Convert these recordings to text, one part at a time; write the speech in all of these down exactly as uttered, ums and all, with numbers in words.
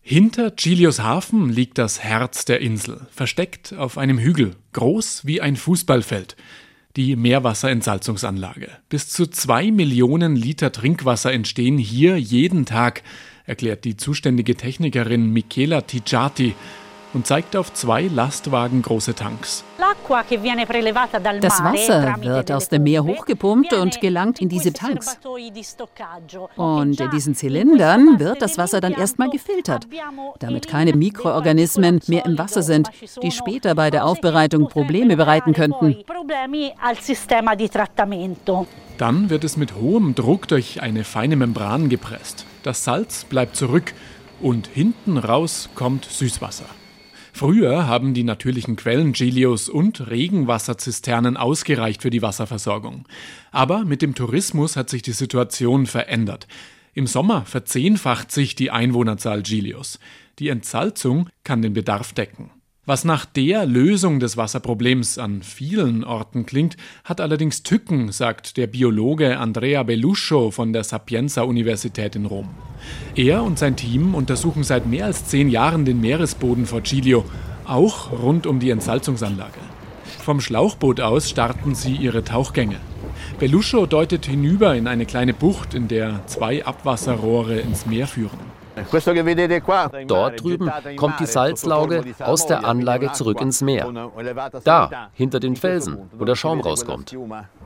Hinter Giglios Hafen liegt das Herz der Insel, versteckt auf einem Hügel, groß wie ein Fußballfeld. Die Meerwasserentsalzungsanlage. Bis zu zwei Millionen Liter Trinkwasser entstehen hier jeden Tag, erklärt die zuständige Technikerin Michela Ticciati und zeigt auf zwei Lastwagen große Tanks. Das Wasser wird aus dem Meer hochgepumpt und gelangt in diese Tanks. Und in diesen Zylindern wird das Wasser dann erstmal gefiltert, damit keine Mikroorganismen mehr im Wasser sind, die später bei der Aufbereitung Probleme bereiten könnten. Dann wird es mit hohem Druck durch eine feine Membran gepresst. Das Salz bleibt zurück und hinten raus kommt Süßwasser. Früher haben die natürlichen Quellen Giglios und Regenwasserzisternen ausgereicht für die Wasserversorgung. Aber mit dem Tourismus hat sich die Situation verändert. Im Sommer verzehnfacht sich die Einwohnerzahl Giglios. Die Entsalzung kann den Bedarf decken. Was nach der Lösung des Wasserproblems an vielen Orten klingt, hat allerdings Tücken, sagt der Biologe Andrea Beluscio von der Sapienza-Universität in Rom. Er und sein Team untersuchen seit mehr als zehn Jahren den Meeresboden vor Giglio, auch rund um die Entsalzungsanlage. Vom Schlauchboot aus starten sie ihre Tauchgänge. Beluscio deutet hinüber in eine kleine Bucht, in der zwei Abwasserrohre ins Meer führen. Dort drüben kommt die Salzlauge aus der Anlage zurück ins Meer. Da, hinter den Felsen, wo der Schaum rauskommt.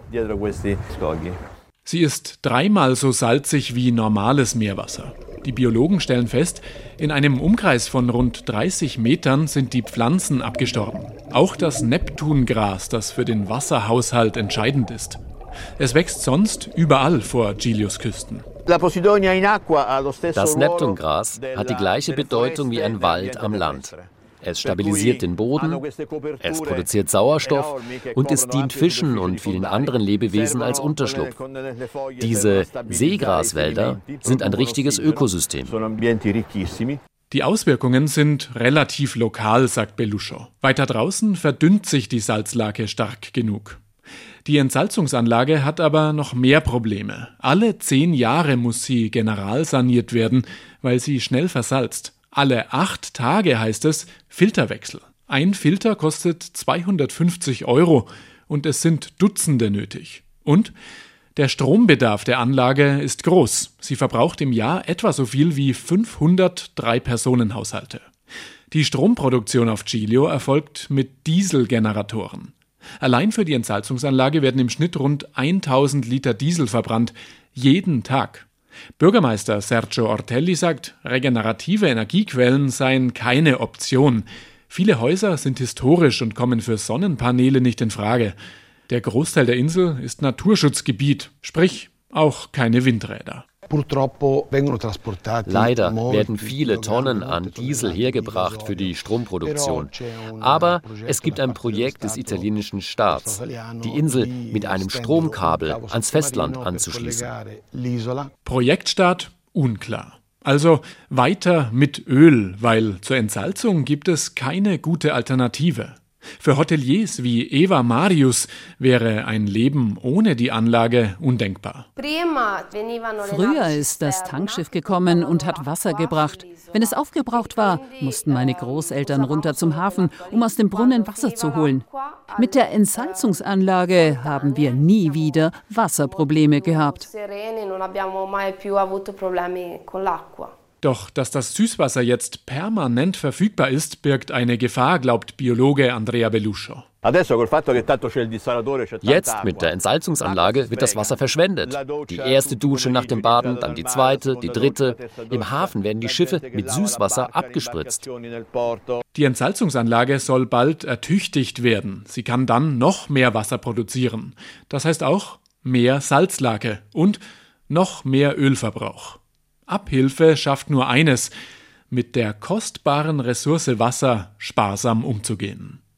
Sie ist dreimal so salzig wie normales Meerwasser. Die Biologen stellen fest, in einem Umkreis von rund dreißig Metern sind die Pflanzen abgestorben. Auch das Neptungras, das für den Wasserhaushalt entscheidend ist. Es wächst sonst überall vor Giglios Küsten. Das Neptungras hat die gleiche Bedeutung wie ein Wald am Land. Es stabilisiert den Boden, es produziert Sauerstoff und es dient Fischen und vielen anderen Lebewesen als Unterschlupf. Diese Seegraswälder sind ein richtiges Ökosystem. Die Auswirkungen sind relativ lokal, sagt Beluscio. Weiter draußen verdünnt sich die Salzlake stark genug. Die Entsalzungsanlage hat aber noch mehr Probleme. Alle zehn Jahre muss sie generalsaniert werden, weil sie schnell versalzt. Alle acht Tage heißt es Filterwechsel. Ein Filter kostet zweihundertfünfzig Euro und es sind Dutzende nötig. Und der Strombedarf der Anlage ist groß. Sie verbraucht im Jahr etwa so viel wie fünfhundert Drei-Personen-Haushalte. Die Stromproduktion auf Giglio erfolgt mit Dieselgeneratoren. Allein für die Entsalzungsanlage werden im Schnitt rund tausend Liter Diesel verbrannt, jeden Tag. Bürgermeister Sergio Ortelli sagt, regenerative Energiequellen seien keine Option. Viele Häuser sind historisch und kommen für Sonnenpaneele nicht in Frage. Der Großteil der Insel ist Naturschutzgebiet, sprich auch keine Windräder. Leider werden viele Tonnen an Diesel hergebracht für die Stromproduktion. Aber es gibt ein Projekt des italienischen Staats, die Insel mit einem Stromkabel ans Festland anzuschließen. Projektstart unklar. Also weiter mit Öl, weil zur Entsalzung gibt es keine gute Alternative. Für Hoteliers wie Eva Marius wäre ein Leben ohne die Anlage undenkbar. Früher ist das Tankschiff gekommen und hat Wasser gebracht. Wenn es aufgebraucht war, mussten meine Großeltern runter zum Hafen, um aus dem Brunnen Wasser zu holen. Mit der Entsalzungsanlage haben wir nie wieder Wasserprobleme gehabt. Doch dass das Süßwasser jetzt permanent verfügbar ist, birgt eine Gefahr, glaubt Biologe Andrea Beluscio. Jetzt mit der Entsalzungsanlage wird das Wasser verschwendet. Die erste Dusche nach dem Baden, dann die zweite, die dritte. Im Hafen werden die Schiffe mit Süßwasser abgespritzt. Die Entsalzungsanlage soll bald ertüchtigt werden. Sie kann dann noch mehr Wasser produzieren. Das heißt auch mehr Salzlake und noch mehr Ölverbrauch. Abhilfe schafft nur eines, mit der kostbaren Ressource Wasser sparsam umzugehen.